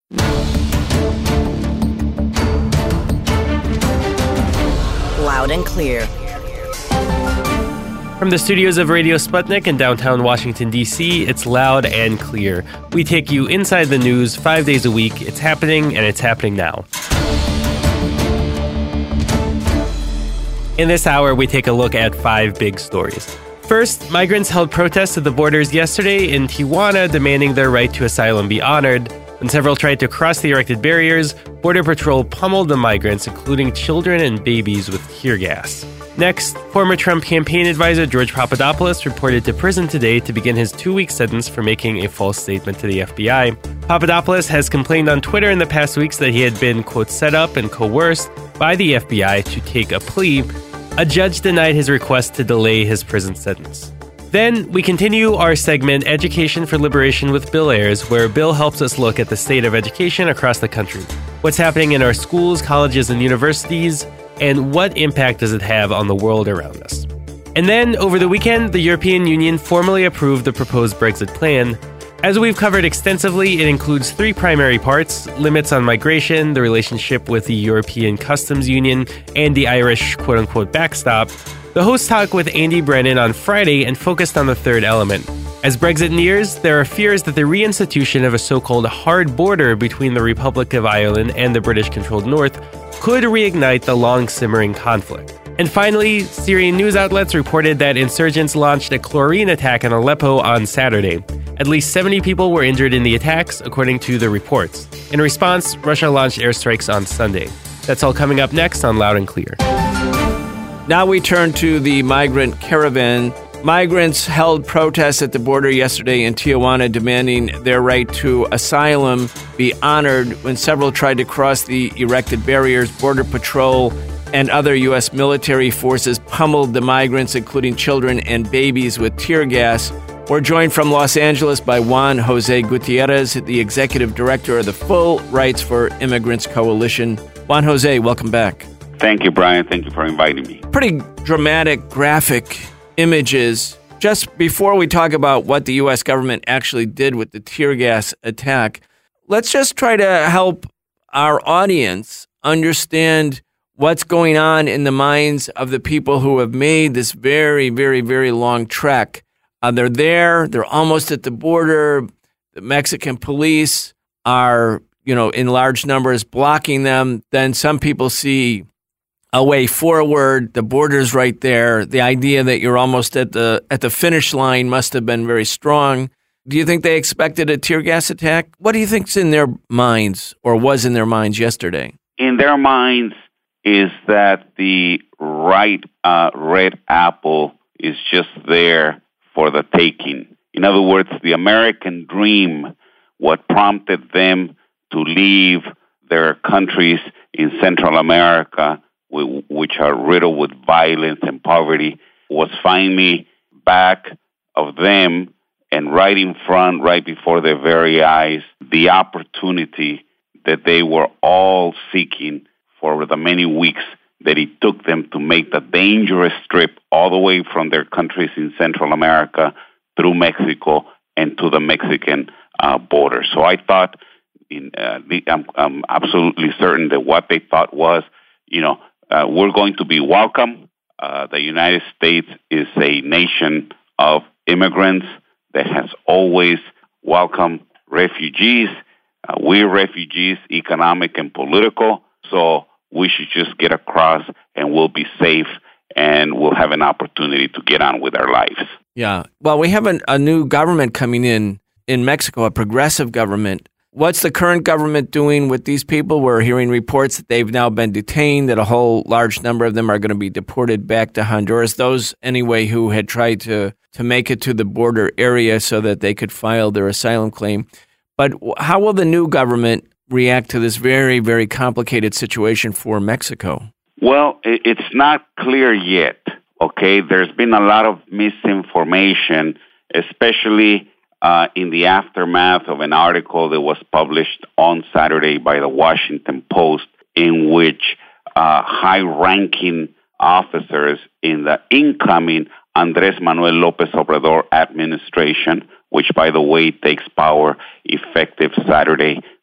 Loud and clear. From the studios of Radio Sputnik in downtown Washington, D.C., it's Loud and Clear. We take you inside the news 5 days a week. It's happening, and it's happening now. In this hour, we take a look at 5 big stories. First, migrants held protests at the borders yesterday in Tijuana demanding their right to asylum be honored. When several tried to cross the erected barriers, Border Patrol pummeled the migrants, including children and babies, with tear gas. Next, former Trump campaign advisor George Papadopoulos reported to prison today to begin his 2-week sentence for making a false statement to the FBI. Papadopoulos has complained on Twitter in the past weeks that he had been, quote, set up and coerced by the FBI to take a plea. A judge denied his request to delay his prison sentence. Then, we continue our segment Education for Liberation with Bill Ayers, where Bill helps us look at the state of education across the country. What's happening in our schools, colleges, and universities, and what impact does it have on the world around us? And then, over the weekend, the European Union formally approved the proposed Brexit plan. As we've covered extensively, it includes 3 primary parts: limits on migration, the relationship with the European Customs Union, and the Irish quote-unquote backstop. The hosts talked with Andy Brennan on Friday and focused on the third element. As Brexit nears, there are fears that the reinstitution of a so-called hard border between the Republic of Ireland and the British-controlled North could reignite the long-simmering conflict. And finally, Syrian news outlets reported that insurgents launched a chlorine attack in Aleppo on Saturday. At least 70 people were injured in the attacks, according to the reports. In response, Russia launched airstrikes on Sunday. That's all coming up next on Loud and Clear. Now we turn to the migrant caravan. Migrants held protests at the border yesterday in Tijuana demanding their right to asylum be honored. When several tried to cross the erected barriers, Border Patrol and other U.S. military forces pummeled the migrants, including children and babies, with tear gas. We're joined from Los Angeles by Juan Jose Gutierrez, the executive director of the Full Rights for Immigrants Coalition. Juan Jose, welcome back. Thank you, Brian. Thank you for inviting me. Pretty dramatic, graphic images. Just before we talk about what the U.S. government actually did with the tear gas attack, let's just try to help our audience understand what's going on in the minds of the people who have made this very, very, very long trek. They're there. They're almost at the border. The Mexican police are, in large numbers blocking them. Then some people see a way forward. The border's right there. The idea that you're almost at the finish line must have been very strong. Do you think they expected a tear gas attack? What do you think's in their minds, or was in their minds yesterday? In their minds is that the right red apple is just there for the taking. In other words, the American dream, what prompted them to leave their countries in Central America, which are riddled with violence and poverty, was finally back of them, and right in front, right before their very eyes, the opportunity that they were all seeking for the many weeks that it took them to make the dangerous trip all the way from their countries in Central America through Mexico and to the Mexican border. So I thought, I'm absolutely certain that what they thought was, we're going to be welcome. The United States is a nation of immigrants that has always welcomed refugees. We're refugees, economic and political, so we should just get across and we'll be safe and we'll have an opportunity to get on with our lives. Yeah. Well, we have a new government coming in Mexico, a progressive government. What's the current government doing with these people? We're hearing reports that they've now been detained, that a whole large number of them are going to be deported back to Honduras. Those, anyway, who had tried to make it to the border area so that they could file their asylum claim. But how will the new government react to this very, very complicated situation for Mexico? Well, it's not clear yet, okay? There's been a lot of misinformation, especially in the aftermath of an article that was published on Saturday by the Washington Post, in which high-ranking officers in the incoming Andrés Manuel López Obrador administration, which, by the way, takes power effective Saturday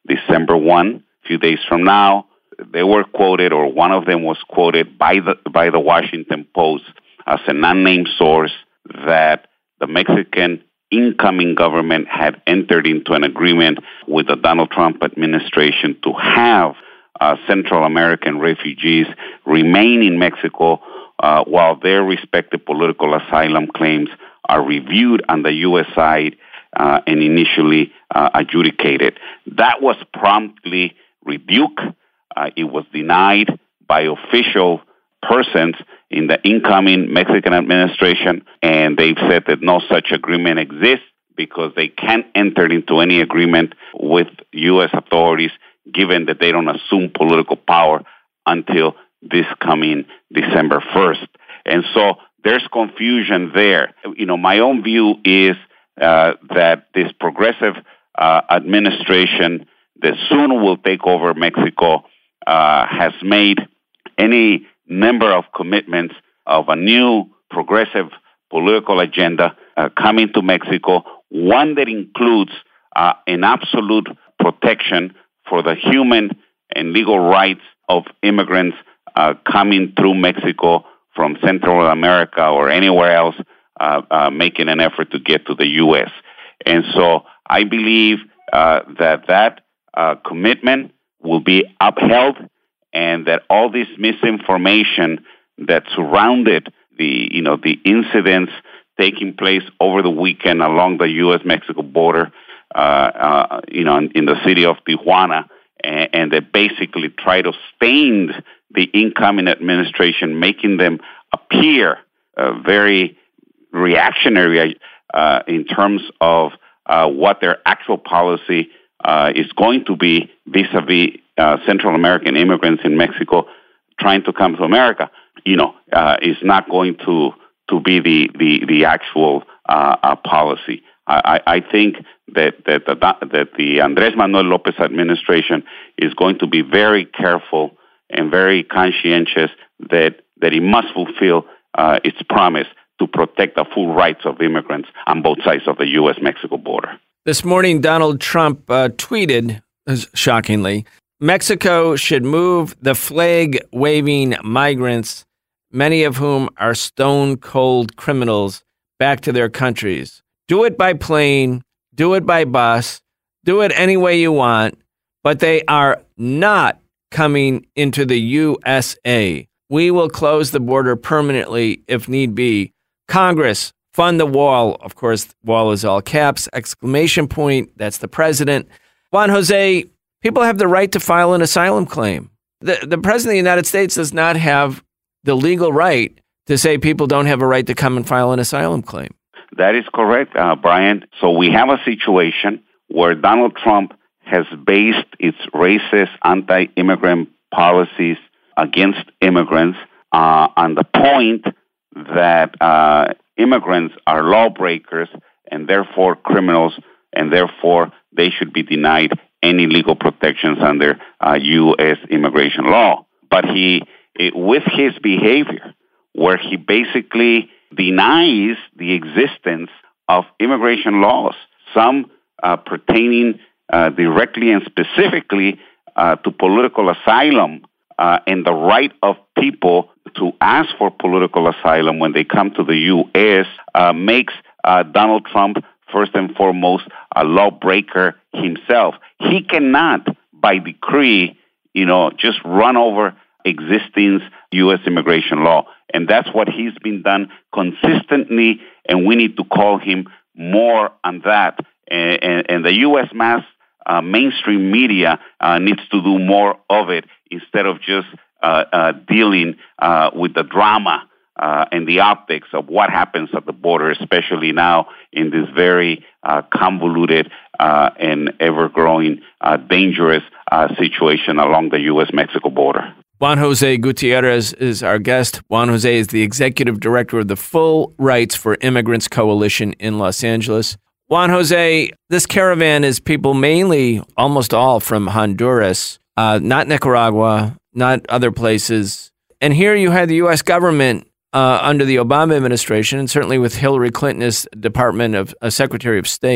December 1, a few days from now. They were quoted, or one of them was quoted by the Washington Post as an unnamed source, that the Mexican incoming government had entered into an agreement with the Donald Trump administration to have Central American refugees remain in Mexico while their respective political asylum claims are reviewed on the U.S. side and initially adjudicated. That was promptly rebuked. It was denied by official persons in the incoming Mexican administration, and they've said that no such agreement exists because they can't enter into any agreement with U.S. authorities given that they don't assume political power until this coming December 1st. And so there's confusion there. My own view is that this progressive administration that soon will take over Mexico has made any number of commitments of a new progressive political agenda coming to Mexico, one that includes an absolute protection for the human and legal rights of immigrants coming through Mexico from Central America or anywhere else, making an effort to get to the U.S. And so I believe that commitment will be upheld, and that all this misinformation that surrounded the incidents taking place over the weekend along the U.S.-Mexico border, in the city of Tijuana, and that basically try to stain the incoming administration, making them appear very reactionary in terms of what their actual policy is going to be vis-a-vis Central American immigrants in Mexico trying to come to America, is not going to be the actual policy. I think that the Andrés Manuel López administration is going to be very careful and very conscientious that it must fulfill its promise to protect the full rights of immigrants on both sides of the U.S.-Mexico border. This morning, Donald Trump tweeted, shockingly, Mexico should move the flag-waving migrants, many of whom are stone-cold criminals, back to their countries. Do it by plane, do it by bus, do it any way you want, but they are not coming into the USA. We will close the border permanently if need be. Congress, fund the wall. Of course, wall is all caps, exclamation point. That's the president. Juan Jose, people have the right to file an asylum claim. The president of the United States does not have the legal right to say people don't have a right to come and file an asylum claim. That is correct, Brian. So we have a situation where Donald Trump has based its racist, anti-immigrant policies against immigrants on the point that immigrants are lawbreakers and therefore criminals, and therefore they should be denied any legal protections under U.S. immigration law. But with his behavior, where he basically denies the existence of immigration laws, some pertaining directly and specifically to political asylum and the right of people to ask for political asylum when they come to the U.S., makes Donald Trump, first and foremost, a lawbreaker himself. He cannot, by decree, just run over existing U.S. immigration law. And that's what he's been done consistently, and we need to call him more on that. And the U.S. mainstream media needs to do more of it instead of just dealing with the drama and the optics of what happens at the border, especially now in this very convoluted and ever-growing dangerous situation along the U.S.-Mexico border. Juan Jose Gutierrez is our guest. Juan Jose is the executive director of the Full Rights for Immigrants Coalition in Los Angeles. Juan Jose, this caravan is people mainly, almost all from Honduras, not Nicaragua, not other places. And here you had the U.S. government under the Obama administration, and certainly with Hillary Clinton as Department of Secretary of State,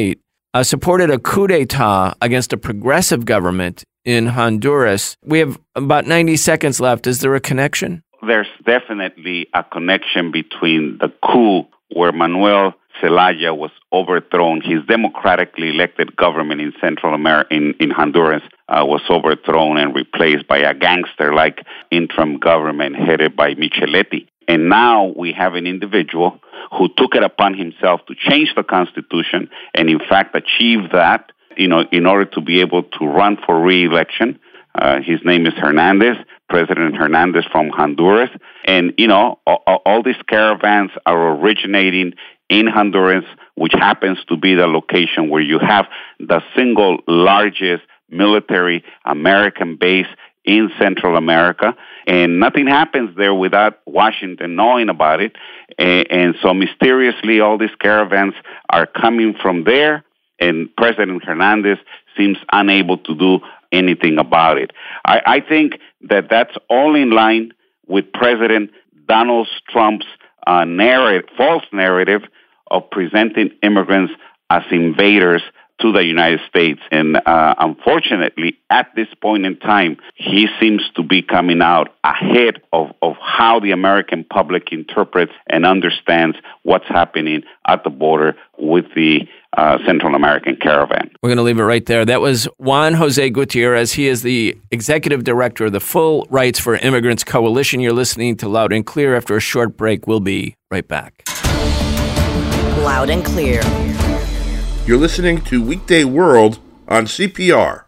supported a coup d'etat against a progressive government in Honduras. We have about 90 seconds left. Is there a connection? There's definitely a connection between the coup where Manuel Zelaya was overthrown. His democratically elected government in Central America, in Honduras, was overthrown and replaced by a gangster-like interim government headed by Micheletti. And now we have an individual who took it upon himself to change the Constitution and, in fact, achieve that, in order to be able to run for re-election. His name is Hernandez, President Hernandez from Honduras. And, all these caravans are originating in Honduras, which happens to be the location where you have the single largest military American base in Central America. And nothing happens there without Washington knowing about it. And so mysteriously, all these caravans are coming from there, and President Hernandez seems unable to do anything about it. I think that that's all in line with President Donald Trump's false narrative of presenting immigrants as invaders to the United States. And unfortunately, at this point in time, he seems to be coming out ahead of how the American public interprets and understands what's happening at the border with the Central American caravan. We're going to leave it right there. That was Juan Jose Gutierrez. He is the executive director of the Full Rights for Immigrants Coalition. You're listening to Loud and Clear. After a short break, we'll be right back. Loud and Clear. You're listening to Weekday World on CPR.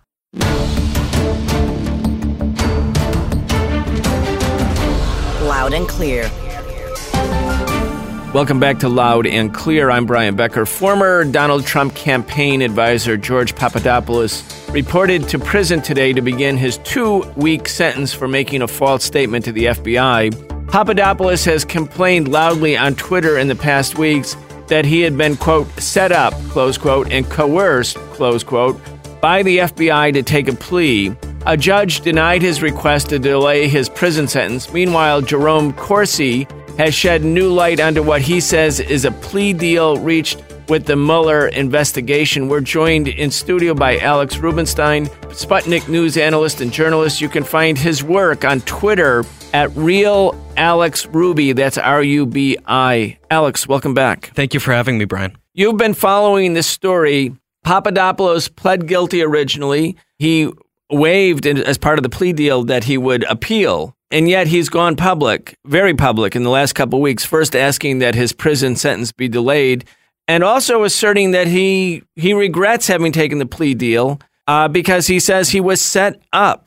Loud and Clear. Welcome back to Loud and Clear. I'm Brian Becker. Former Donald Trump campaign advisor George Papadopoulos reported to prison today to begin his 2-week sentence for making a false statement to the FBI. Papadopoulos has complained loudly on Twitter in the past weeks that he had been, quote, set up, close quote, and coerced, close quote, by the FBI to take a plea. A judge denied his request to delay his prison sentence. Meanwhile, Jerome Corsi has shed new light onto what he says is a plea deal reached with the Mueller investigation. We're joined in studio by Alex Rubinstein, Sputnik News analyst and journalist. You can find his work on Twitter at RealAlexRuby. That's R-U-B-I. Alex, welcome back. Thank you for having me, Brian. You've been following this story. Papadopoulos pled guilty originally. He waived as part of the plea deal that he would appeal. And yet he's gone public, very public, in the last couple of weeks, first asking that his prison sentence be delayed and also asserting that he regrets having taken the plea deal because he says he was set up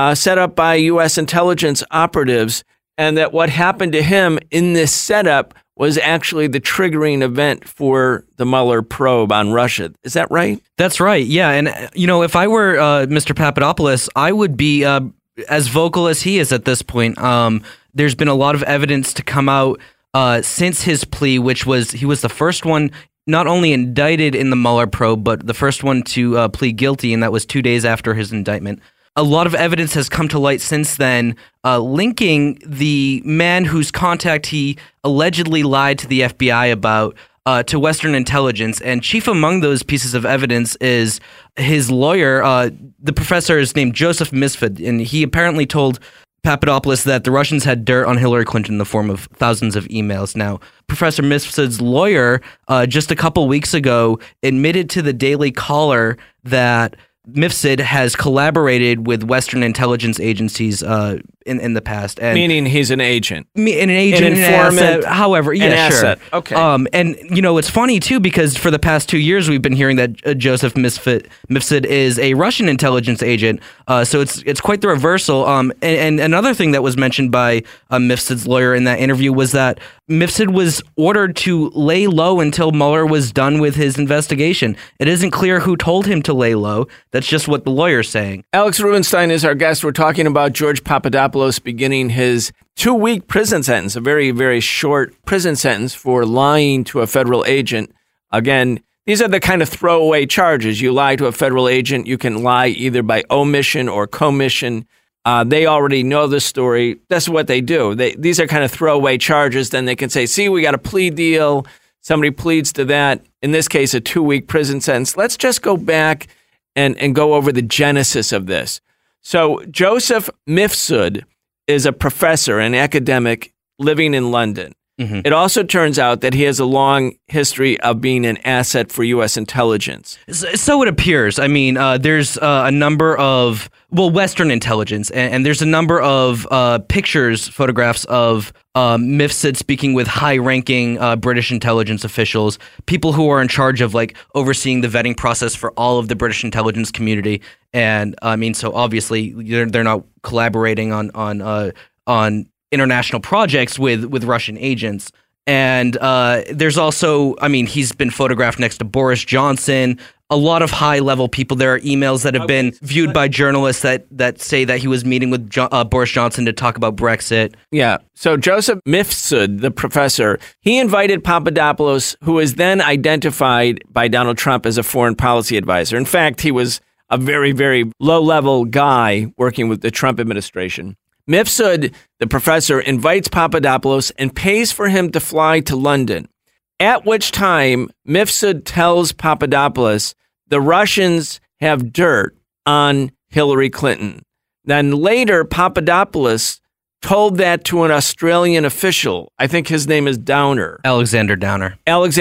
by U.S. intelligence operatives, and that what happened to him in this setup was actually the triggering event for the Mueller probe on Russia. Is that right? That's right, yeah. And, if I were Mr. Papadopoulos, I would be as vocal as he is at this point. There's been a lot of evidence to come out since his plea, he was the first one not only indicted in the Mueller probe, but the first one to plead guilty, and that was 2 days after his indictment. A lot of evidence has come to light since then, linking the man whose contact he allegedly lied to the FBI about to Western intelligence. And chief among those pieces of evidence is his lawyer. The professor is named Joseph Misfit, and he apparently told Papadopoulos that the Russians had dirt on Hillary Clinton in the form of thousands of emails. Now, Professor Misfit's lawyer just a couple weeks ago admitted to the Daily Caller that Mifsud has collaborated with Western intelligence agencies in the past. And meaning he's an agent. An agent, an informant, however, yeah, an sure. asset. Okay. And, it's funny, too, because for the past 2 years, we've been hearing that Joseph Mifsud is a Russian intelligence agent. So it's quite the reversal. And another thing that was mentioned by Mifsud's lawyer in that interview was that Mifsud was ordered to lay low until Mueller was done with his investigation. It isn't clear who told him to lay low. That's just what the lawyer's saying. Alex Rubinstein is our guest. We're talking about George Papadopoulos beginning his 2-week prison sentence, a very, very short prison sentence for lying to a federal agent. Again, these are the kind of throwaway charges. You lie to a federal agent, you can lie either by omission or commission. They already know the story. That's what they do. These are kind of throwaway charges. Then they can say, see, we got a plea deal. Somebody pleads to that. in this case, a 2-week prison sentence. Let's just go back and go over the genesis of this. So Joseph Mifsud is a professor, an academic living in London. Mm-hmm. It also turns out that he has a long history of being an asset for U.S. intelligence. So it appears. I mean, there's a number of, Western intelligence, and there's a number of photographs of Mifsud speaking with high-ranking British intelligence officials, people who are in charge of overseeing the vetting process for all of the British intelligence community. And I mean, so obviously they're not collaborating on international projects with Russian agents. And there's also, I mean, he's been photographed next to Boris Johnson, a lot of high-level people. There are emails that have been viewed by journalists that say that he was meeting with Boris Johnson to talk about Brexit. Yeah. So Joseph Mifsud, the professor, he invited Papadopoulos, who was then identified by Donald Trump as a foreign policy advisor. In fact, he was a very, very low-level guy working with the Trump administration. Mifsud, the professor, invites Papadopoulos and pays for him to fly to London, at which time Mifsud tells Papadopoulos the Russians have dirt on Hillary Clinton. Then later, Papadopoulos told that to an Australian official. I think his name is Downer. Alexander Downer.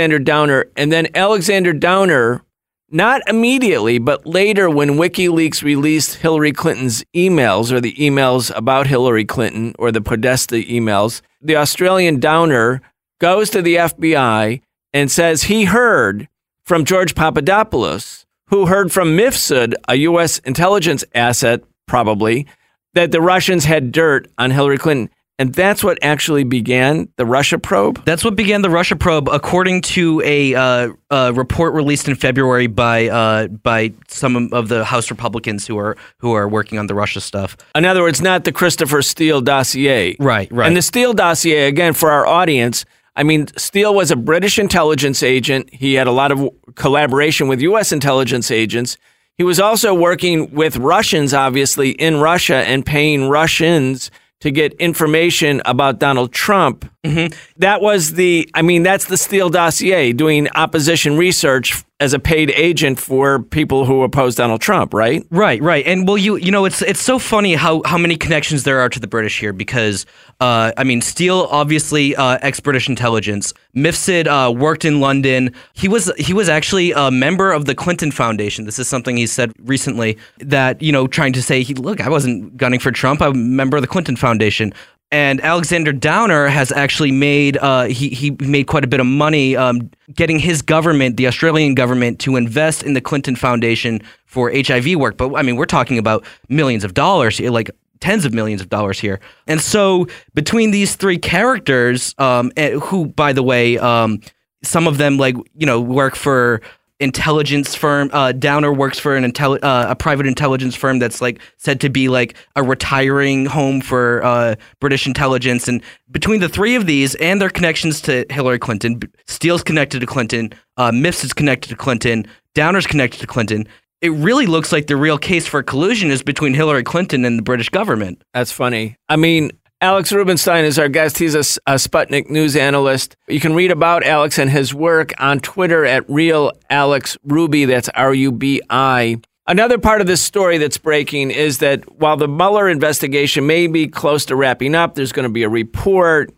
And then Alexander Downer, not immediately, but later when WikiLeaks released Hillary Clinton's emails, or the emails about Hillary Clinton, or the Podesta emails, the Australian Downer goes to the FBI and says he heard from George Papadopoulos, who heard from Mifsud, a U.S. intelligence asset, probably, that the Russians had dirt on Hillary Clinton. And that's what actually began the Russia probe? That's what began the Russia probe, according to a report released in February by some of the House Republicans who are working on the Russia stuff. In other words, not the Christopher Steele dossier. Right. And the Steele dossier, again, for our audience, I mean, Steele was a British intelligence agent. He had a lot of collaboration with U.S. intelligence agents. He was also working with Russians, obviously, in Russia and paying Russians to get information about Donald Trump. Mm-hmm. That's the Steele dossier, doing opposition research as a paid agent for people who oppose Donald Trump, right? Right. And it's so funny how many connections there are to the British here, because Steele, obviously ex-British intelligence. Mifsud worked in London. He was actually a member of the Clinton Foundation. This is something he said recently, that trying to say, look, I wasn't gunning for Trump. I'm a member of the Clinton Foundation. And Alexander Downer has actually made he made quite a bit of money getting his government, the Australian government, to invest in the Clinton Foundation for HIV work. But I mean, we're talking about millions of dollars here, like tens of millions of dollars here. And so between these three characters, who, by the way, some of them work for intelligence firm. Downer works for a private intelligence firm that's said to be a retiring home for British intelligence. And between the three of these and their connections to Hillary Clinton, Steele's connected to Clinton, Mifsud's connected to Clinton, Downer's connected to Clinton, it really looks like the real case for collusion is between Hillary Clinton and the British government. That's funny. I mean, Alex Rubinstein is our guest. He's a Sputnik news analyst. You can read about Alex and his work on Twitter at RealAlexRuby. That's R-U-B-I. Another part of this story that's breaking is that while the Mueller investigation may be close to wrapping up, there's going to be a report.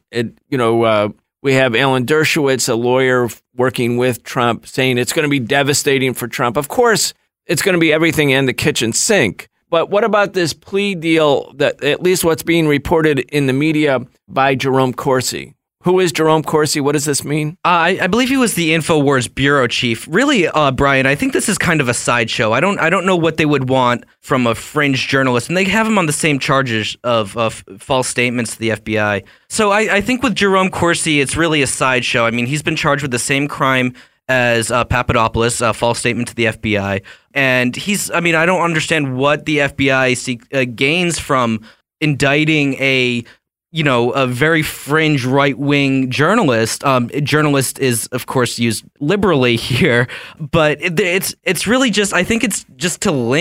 We have Alan Dershowitz, a lawyer working with Trump, saying it's going to be devastating for Trump. Of course, it's going to be everything in the kitchen sink. But what about this plea deal, that at least what's being reported in the media by Jerome Corsi? Who is Jerome Corsi? What does this mean? I believe he was the InfoWars bureau chief. Really, Brian, I think this is kind of a sideshow. I don't know what they would want from a fringe journalist, and they have him on the same charges of false statements to the FBI. So I think with Jerome Corsi, it's really a sideshow. I mean, he's been charged with the same crime as Papadopoulos, a false statement to the FBI. And I don't understand what the FBI gains from indicting a very fringe right-wing journalist. Journalist is, of course, used liberally here, but it's really just, I think it's just to link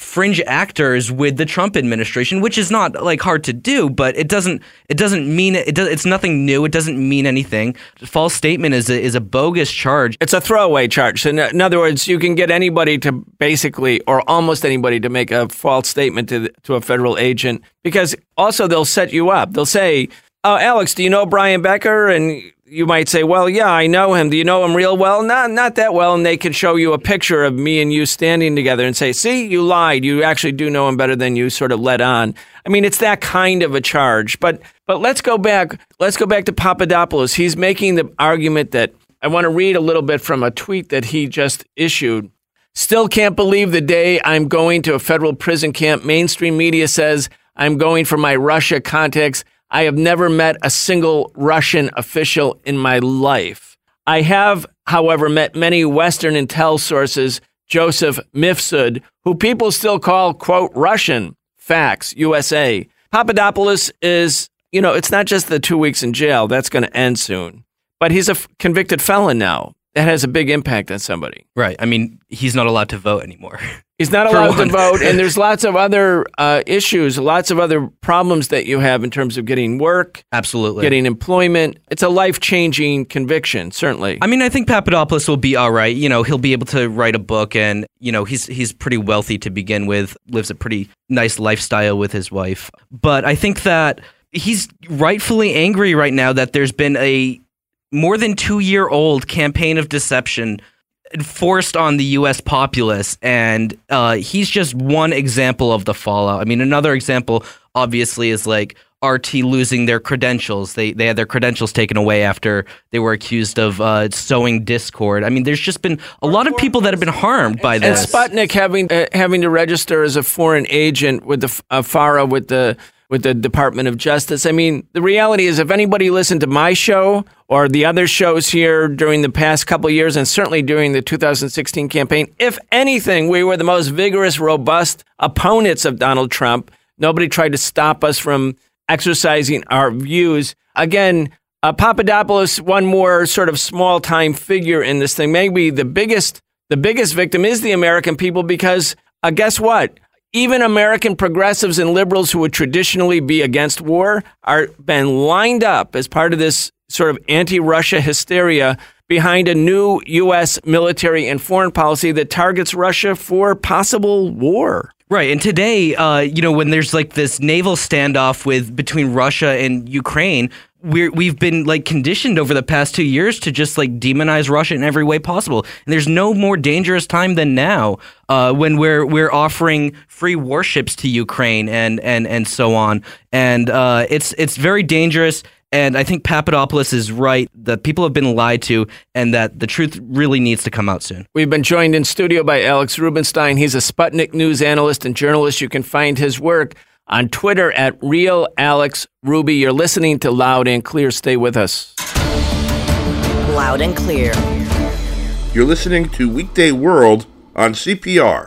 fringe actors with the Trump administration, which is not like hard to do, but it doesn't mean it's nothing new. It doesn't mean anything. False statement is a bogus charge. It's a throwaway charge. In other words, you can get anybody to basically, or almost anybody, to make a false statement to a federal agent, because also they'll set you up. They'll say, "Oh, Alex, do you know Brian Becker?" And you might say, "Well, yeah, I know him. Do you know him real well?" Not that well. And they can show you a picture of me and you standing together and say, "See, you lied. You actually do know him better than you sort of let on." I mean, it's that kind of a charge. But let's go back. Let's go back to Papadopoulos. He's making the argument that I want to read a little bit from a tweet that he just issued. "Still can't believe the day I'm going to a federal prison camp. Mainstream media says I'm going for my Russia contacts. I have never met a single Russian official in my life. I have, however, met many Western intel sources, Joseph Mifsud, who people still call, quote, Russian. Facts, USA." Papadopoulos is, it's not just the 2 weeks in jail. That's going to end soon. But he's a convicted felon now. That has a big impact on somebody. Right. I mean, he's not allowed to vote anymore. He's not allowed to vote, and there's lots of other issues, lots of other problems that you have in terms of getting work. Absolutely. Getting employment. It's a life-changing conviction, certainly. I mean, I think Papadopoulos will be all right. He'll be able to write a book, and, he's pretty wealthy to begin with, lives a pretty nice lifestyle with his wife. But I think that he's rightfully angry right now that there's been a more than 2-year-old campaign of deception enforced on the U.S. populace, and he's just one example of the fallout. I mean, another example, obviously, is like RT losing their credentials. They had their credentials taken away after they were accused of sowing discord. I mean, there's just been a lot of people that have been harmed by this. And Sputnik having to register as a foreign agent with the FARA, with the Department of Justice. I mean, the reality is, if anybody listened to my show or the other shows here during the past couple of years, and certainly during the 2016 campaign, if anything, we were the most vigorous, robust opponents of Donald Trump. Nobody tried to stop us from exercising our views. Again, Papadopoulos, one more sort of small-time figure in this thing. Maybe the biggest victim is the American people, because guess what? Even American progressives and liberals who would traditionally be against war are been lined up as part of this sort of anti-Russia hysteria behind a new U.S. military and foreign policy that targets Russia for possible war. Right. And today, when there's like this naval standoff between Russia and Ukraine, we've been like conditioned over the past 2 years to just like demonize Russia in every way possible. And there's no more dangerous time than now when we're offering free warships to Ukraine and so on. And it's very dangerous. And I think Papadopoulos is right that people have been lied to and that the truth really needs to come out soon. We've been joined in studio by Alex Rubinstein. He's a Sputnik News analyst and journalist. You can find his work on Twitter at RealAlexRuby. You're listening to Loud and Clear. Stay with us. Loud and Clear. You're listening to Weekday World on CPR.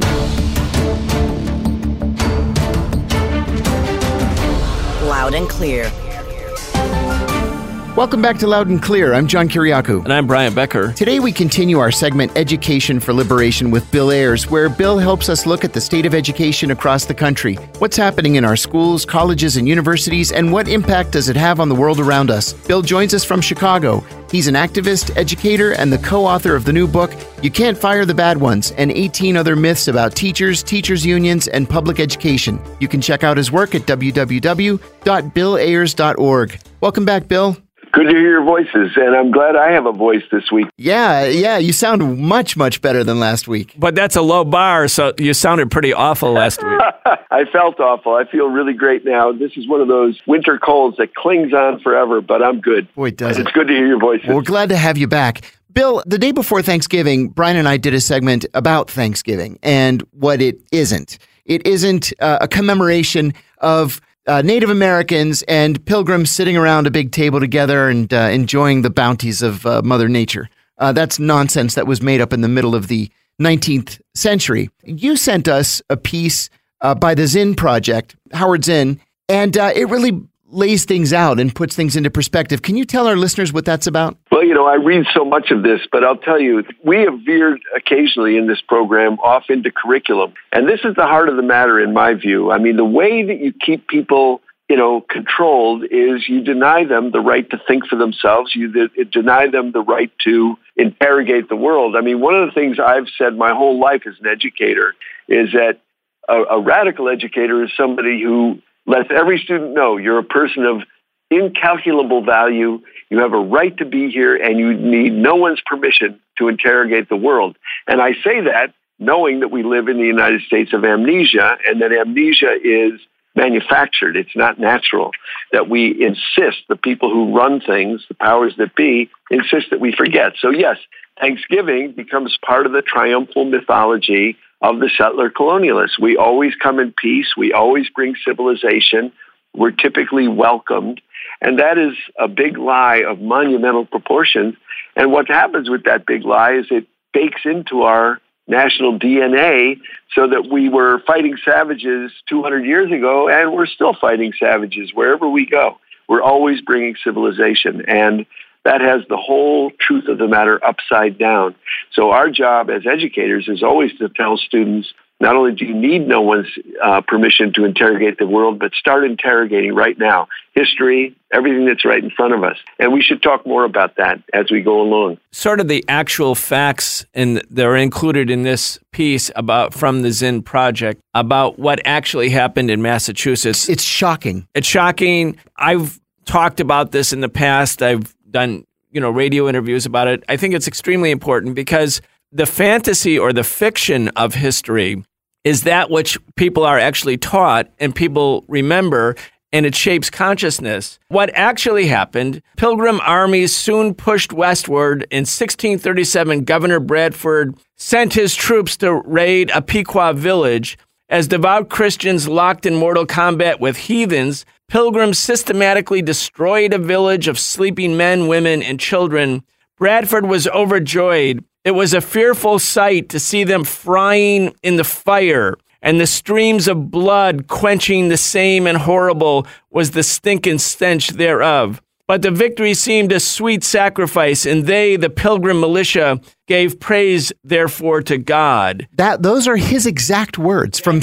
Loud and Clear. Welcome back to Loud and Clear. I'm John Kiriakou. And I'm Brian Becker. Today we continue our segment Education for Liberation with Bill Ayers, where Bill helps us look at the state of education across the country. What's happening in our schools, colleges, and universities, and what impact does it have on the world around us? Bill joins us from Chicago. He's an activist, educator, and the co-author of the new book, You Can't Fire the Bad Ones, and 18 Other Myths About Teachers, Teachers' Unions, and Public Education. You can check out his work at www.billayers.org. Welcome back, Bill. Good to hear your voices, and I'm glad I have a voice this week. Yeah, you sound much, much better than last week. But that's a low bar, so you sounded pretty awful last week. I felt awful. I feel really great now. This is one of those winter colds that clings on forever, but I'm good. Boy, does it. It's good to hear your voices. Well, we're glad to have you back. Bill, the day before Thanksgiving, Brian and I did a segment about Thanksgiving and what it isn't. It isn't a commemoration of Native Americans and pilgrims sitting around a big table together and enjoying the bounties of Mother Nature. That's nonsense that was made up in the middle of the 19th century. You sent us a piece by the Zinn Project, Howard Zinn, and it really lays things out and puts things into perspective. Can you tell our listeners what that's about? Well, I read so much of this, but I'll tell you, we have veered occasionally in this program off into curriculum. And this is the heart of the matter, in my view. I mean, the way that you keep people controlled is you deny them the right to think for themselves. You deny them the right to interrogate the world. I mean, one of the things I've said my whole life as an educator is that a radical educator is somebody who lets every student know you're a person of incalculable value. You have a right to be here, and you need no one's permission to interrogate the world. And I say that knowing that we live in the United States of amnesia, and that amnesia is manufactured. It's not natural. That we insist, the people who run things, the powers that be, insist that we forget. So yes, Thanksgiving becomes part of the triumphal mythology of the settler colonialists. We always come in peace. We always bring civilization. We're typically welcomed. And that is a big lie of monumental proportions. And what happens with that big lie is it bakes into our national DNA so that we were fighting savages 200 years ago, and we're still fighting savages wherever we go. We're always bringing civilization, and that has the whole truth of the matter upside down. So our job as educators is always to tell students, not only do you need no one's permission to interrogate the world, but start interrogating right now. History, everything that's right in front of us. And we should talk more about that as we go along. Sort of the actual facts that are included in this piece from the Zinn Project about what actually happened in Massachusetts. It's shocking. It's shocking. I've talked about this in the past. I've done, radio interviews about it. I think it's extremely important because the fantasy or the fiction of history is that which people are actually taught and people remember, and it shapes consciousness. What actually happened, Pilgrim armies soon pushed westward. In 1637, Governor Bradford sent his troops to raid a Pequot village. As devout Christians locked in mortal combat with heathens, Pilgrims systematically destroyed a village of sleeping men, women, and children. Bradford was overjoyed. It was a fearful sight to see them frying in the fire, and the streams of blood quenching the same, and horrible was the stinking stench thereof. But the victory seemed a sweet sacrifice, and they, the Pilgrim militia, gave praise therefore to God. Those are his exact words from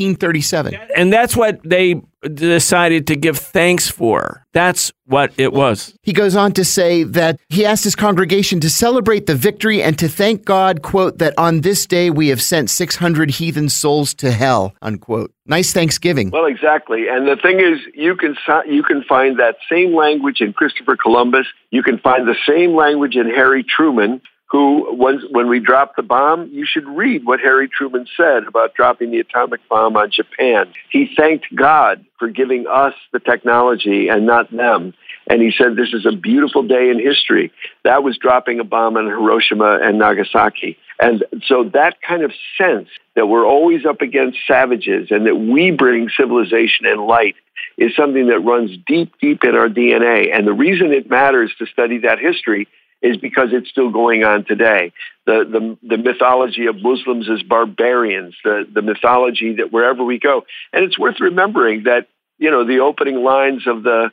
1637. And that's what they decided to give thanks for. That's what it was. He goes on to say that he asked his congregation to celebrate the victory and to thank God, quote, that on this day we have sent 600 heathen souls to hell, unquote. Nice Thanksgiving. Well, exactly. And the thing is, you can find that same language in Christopher Columbus. You can find the same language in Harry Truman, who, when we dropped the bomb, you should read what Harry Truman said about dropping the atomic bomb on Japan. He thanked God for giving us the technology and not them. And he said, this is a beautiful day in history. That was dropping a bomb on Hiroshima and Nagasaki. And so that kind of sense that we're always up against savages and that we bring civilization and light is something that runs deep, deep in our DNA. And the reason it matters to study that history is because it's still going on today. The mythology of Muslims as barbarians, the mythology that wherever we go. And it's worth remembering that, the opening lines of the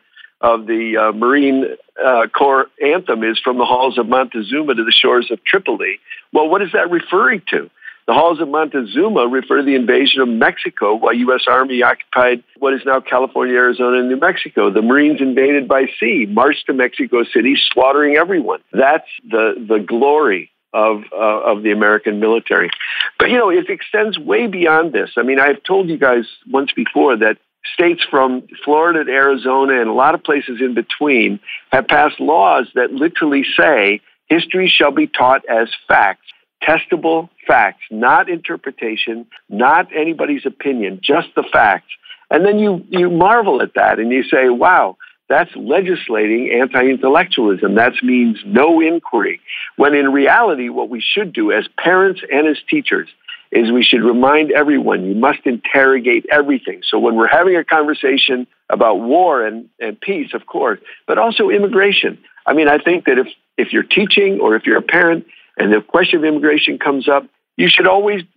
Marine Corps anthem is from the halls of Montezuma to the shores of Tripoli. Well, what is that referring to? The halls of Montezuma refer to the invasion of Mexico while U.S. Army occupied what is now California, Arizona, and New Mexico. The Marines invaded by sea, marched to Mexico City, slaughtering everyone. That's the glory of the American military. But, it extends way beyond this. I mean, I've told you guys once before that states from Florida to Arizona and a lot of places in between have passed laws that literally say history shall be taught as facts. Testable facts, not interpretation, not anybody's opinion, just the facts. And then you marvel at that and you say, wow, that's legislating anti-intellectualism. That means no inquiry. When in reality, what we should do as parents and as teachers is we should remind everyone you must interrogate everything. So when we're having a conversation about war and peace, of course, but also immigration. I mean, I think that if you're teaching or if you're a parent, and the question of immigration comes up, you should always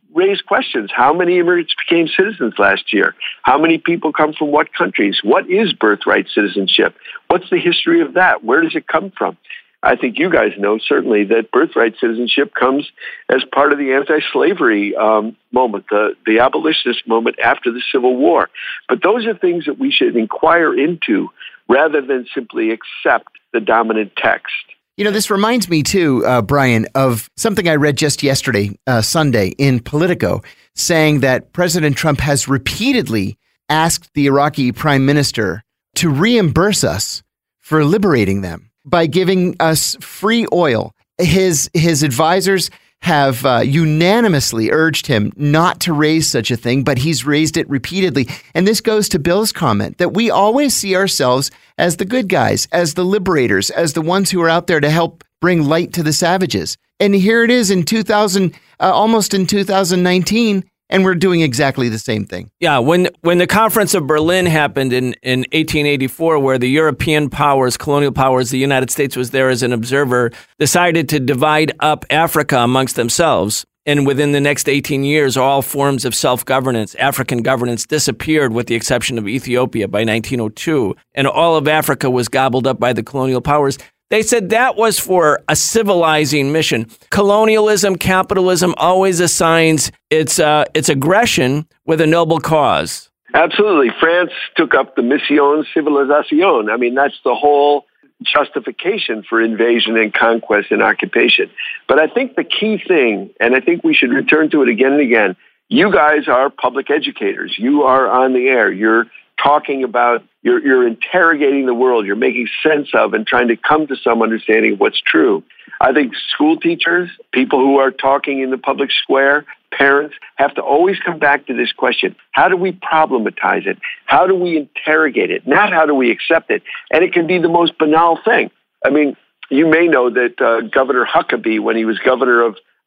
raise questions. How many immigrants became citizens last year? How many people come from what countries? What is birthright citizenship? What's the history of that? Where does it come from? I think you guys know certainly that birthright citizenship comes as part of the anti-slavery moment, the abolitionist moment after the Civil War. But those are things that we should inquire into rather than simply accept the dominant text. You know, this reminds me too, Brian, of something I read just yesterday, Sunday, in Politico, saying that President Trump has repeatedly asked the Iraqi prime minister to reimburse us for liberating them by giving us free oil. His advisors have unanimously urged him not to raise such a thing, but he's raised it repeatedly. And this goes to Bill's comment that we always see ourselves as the good guys, as the liberators, as the ones who are out there to help bring light to the savages. And here it is in almost in 2019, and we're doing exactly the same thing. Yeah, when the Conference of Berlin happened in 1884, where the European powers, colonial powers, the United States was there as an observer, decided to divide up Africa amongst themselves. And within the next 18 years, all forms of self-governance, African governance, disappeared with the exception of Ethiopia by 1902. And all of Africa was gobbled up by the colonial powers. They said that was for a civilizing mission. Colonialism, capitalism always assigns its aggression with a noble cause. Absolutely. France took up the mission civilisation. I mean, that's the whole justification for invasion and conquest and occupation. But I think the key thing, and I think we should return to it again and again, you guys are public educators. You are on the air. You're talking about, you're interrogating the world, you're making sense of and trying to come to some understanding of what's true. I think school teachers, people who are talking in the public square, parents have to always come back to this question. How do we problematize it? How do we interrogate it? Not how do we accept it? And it can be the most banal thing. I mean, you may know that Governor Huckabee, when he was governor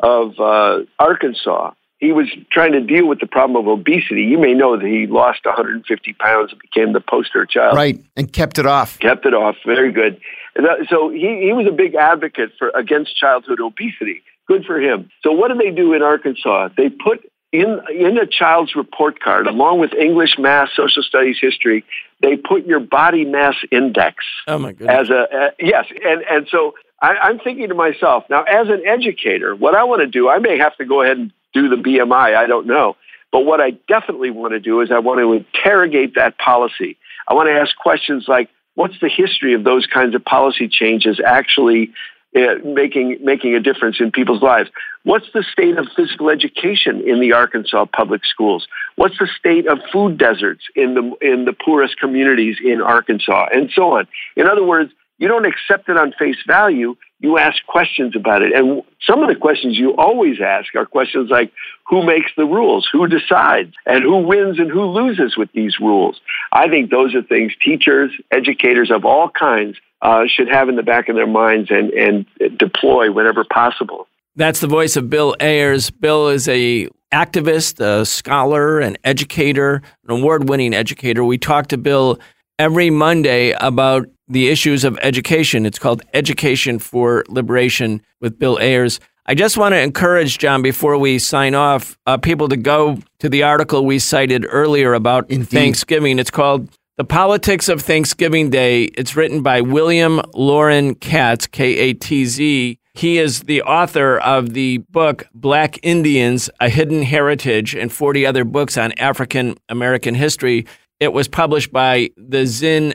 of Arkansas, he was trying to deal with the problem of obesity. You may know that he lost 150 pounds and became the poster child. Right, and kept it off. Kept it off. Very good. So he was a big advocate against childhood obesity. Good for him. So what do they do in Arkansas? They put in a child's report card, along with English, math, social studies, history, they put your body mass index. Oh, my goodness. Yes. And so I'm thinking to myself, now, as an educator, what I want to do, I may have to go ahead and do the BMI, I don't know. But what I definitely want to do is I want to interrogate that policy. I want to ask questions like, what's the history of those kinds of policy changes actually making a difference in people's lives? What's the state of physical education in the Arkansas public schools? What's the state of food deserts in the poorest communities in Arkansas, and so on? In other words, you don't accept it on face value. You ask questions about it. And some of the questions you always ask are questions like, who makes the rules? Who decides? And who wins and who loses with these rules? I think those are things teachers, educators of all kinds should have in the back of their minds and deploy whenever possible. That's the voice of Bill Ayers. Bill is an activist, a scholar, an educator, an award-winning educator. We talk to Bill every Monday about the issues of education. It's called Education for Liberation with Bill Ayers. I just want to encourage, John, before we sign off, people to go to the article we cited earlier about Thanksgiving. It's called The Politics of Thanksgiving Day. It's written by William Loren Katz, K-A-T-Z. He is the author of the book Black Indians, A Hidden Heritage, and 40 other books on African American history. It was published by the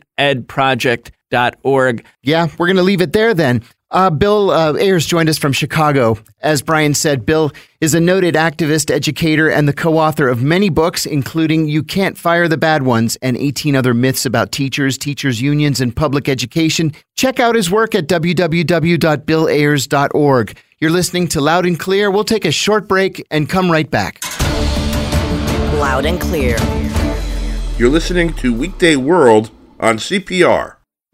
ZinEdProject.org. Yeah, we're going to leave it there then. Bill Ayers joined us from Chicago. As Brian said, Bill is a noted activist, educator, and the co-author of many books, including You Can't Fire the Bad Ones and 18 Other Myths About Teachers, Teachers' Unions, and Public Education. Check out his work at www.billayers.org. You're listening to Loud and Clear. We'll take a short break and come right back. Loud and Clear. You're listening to Weekday World on CPR.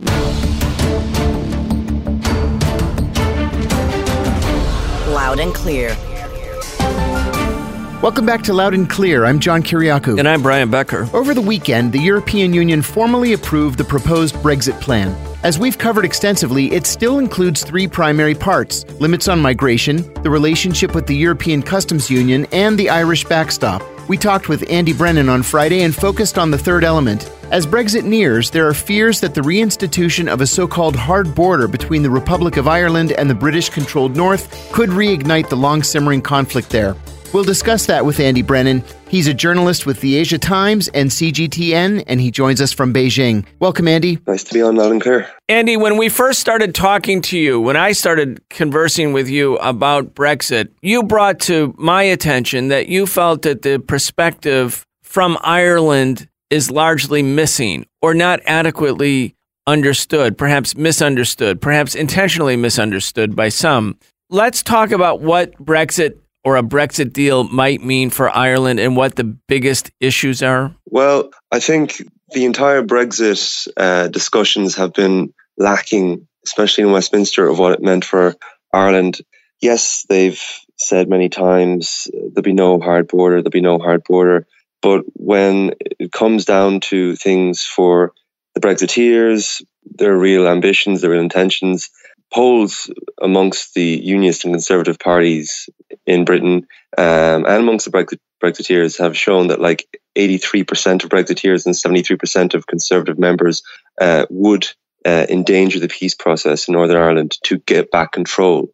Loud and Clear. Welcome back to Loud and Clear. I'm John Kiriakou. And I'm Brian Becker. Over the weekend, the European Union formally approved the proposed Brexit plan. As we've covered extensively, it still includes 3 primary parts: limits on migration, the relationship with the European Customs Union, and the Irish backstop. We talked with Andy Brennan on Friday and focused on the third element. As Brexit nears, there are fears that the reinstitution of a so-called hard border between the Republic of Ireland and the British-controlled North could reignite the long-simmering conflict there. We'll discuss that with Andy Brennan. He's a journalist with the Asia Times and CGTN, and he joins us from Beijing. Welcome, Andy. Nice to be on Loud and Clear. Andy, when we first started talking to you, when I started conversing with you about Brexit, you brought to my attention that you felt that the perspective from Ireland is largely missing or not adequately understood, perhaps misunderstood, perhaps intentionally misunderstood by some. Let's talk about what Brexit or a Brexit deal might mean for Ireland and what the biggest issues are? Well, I think the entire Brexit discussions have been lacking, especially in Westminster, of what it meant for Ireland. Yes, they've said many times there'll be no hard border. But when it comes down to things for the Brexiteers, their real ambitions, their real intentions, polls amongst the Unionist and Conservative parties in Britain and amongst the Brexiteers have shown that like 83% of Brexiteers and 73% of Conservative members would endanger the peace process in Northern Ireland to get back control,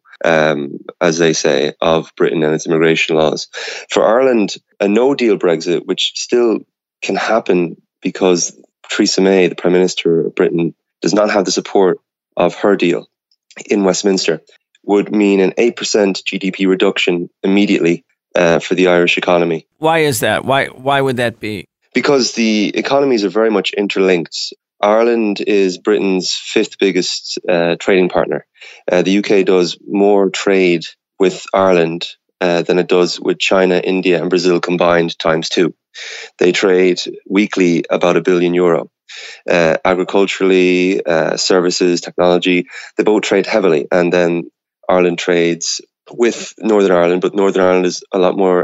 as they say, of Britain and its immigration laws. For Ireland, a no-deal Brexit, which still can happen because Theresa May, the Prime Minister of Britain, does not have the support of her deal in Westminster, would mean an 8% GDP reduction immediately for the Irish economy. Why is that? Why would that be? Because the economies are very much interlinked. Ireland is Britain's 5th biggest trading partner. The UK does more trade with Ireland than it does with China, India and Brazil combined ×2. They trade weekly about €1 billion. Agriculturally, services, technology, they both trade heavily. And then Ireland trades with Northern Ireland, but Northern Ireland is a lot more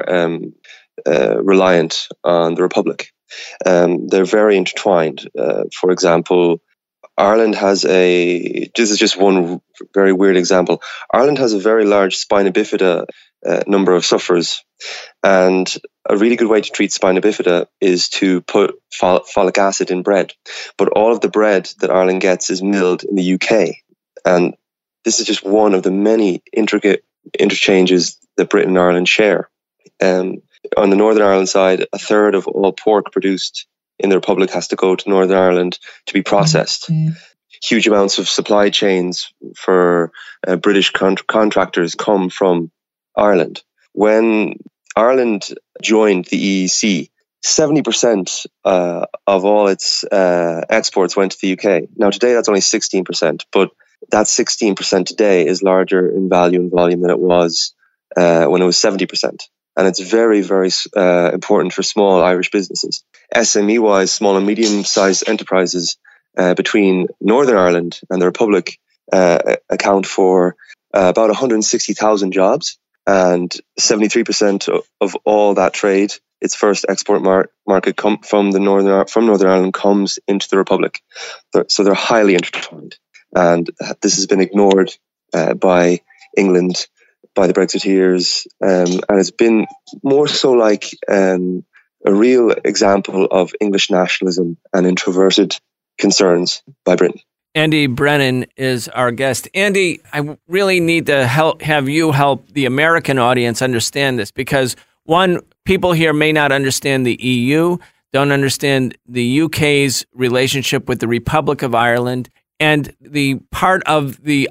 reliant on the Republic. They're very intertwined. For example, Ireland has this is just one very weird example. Ireland has a very large spina bifida number of sufferers. And a really good way to treat spina bifida is to put folic acid in bread. But all of the bread that Ireland gets is milled in the UK. And this is just one of the many intricate interchanges that Britain and Ireland share. On the Northern Ireland side, 1/3 of all pork produced in the Republic has to go to Northern Ireland to be processed. Huge amounts of supply chains for British contractors come from Ireland. When Ireland joined the EEC, 70% of all its exports went to the UK. Now today that's only 16%, but that 16% today is larger in value and volume than it was when it was 70%. And it's very, very important for small Irish businesses. SME-wise, small and medium-sized enterprises between Northern Ireland and the Republic account for about 160,000 jobs. And 73% of all that trade, its first export market from Northern Ireland comes into the Republic. So they're highly intertwined. And this has been ignored by England, by the Brexiteers, and it's been more so like a real example of English nationalism and introverted concerns by Britain. Andy Brennan is our guest. Andy, I really need to have you help the American audience understand this because, one, people here may not understand the EU, don't understand the UK's relationship with the Republic of Ireland, and the part of the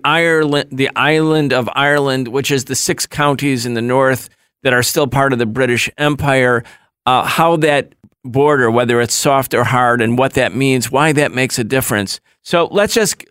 island of Ireland, which is the 6 counties in the north that are still part of the British Empire, how that border, whether it's soft or hard, and what that means, why that makes a difference. So let's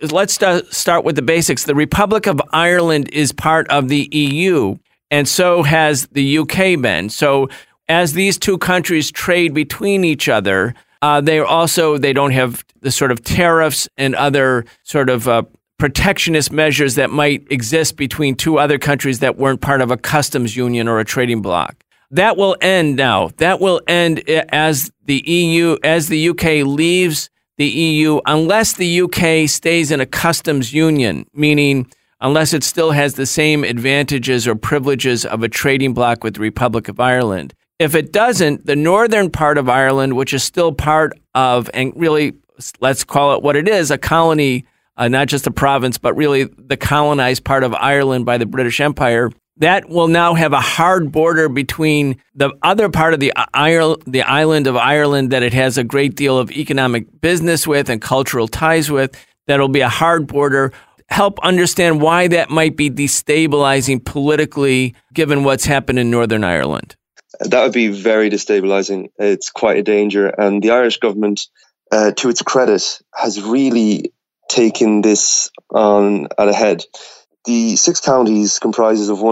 start with the basics. The Republic of Ireland is part of the EU, and so has the UK been. So as these two countries trade between each other, they don't have the sort of tariffs and other sort of protectionist measures that might exist between two other countries that weren't part of a customs union or a trading bloc. That will end now. That will end as the UK leaves the EU unless the UK stays in a customs union, meaning unless it still has the same advantages or privileges of a trading bloc with the Republic of Ireland. If it doesn't, the northern part of Ireland, which is still part of, and really, let's call it what it is, a colony, not just a province, but really the colonized part of Ireland by the British Empire, that will now have a hard border between the other part of the island of Ireland that it has a great deal of economic business with and cultural ties with. That'll be a hard border. Help understand why that might be destabilizing politically, given what's happened in Northern Ireland. That would be very destabilizing. It's quite a danger. And the Irish government, to its credit, has really taken this on at a head. The 6 counties comprises of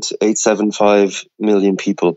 1.875 million people.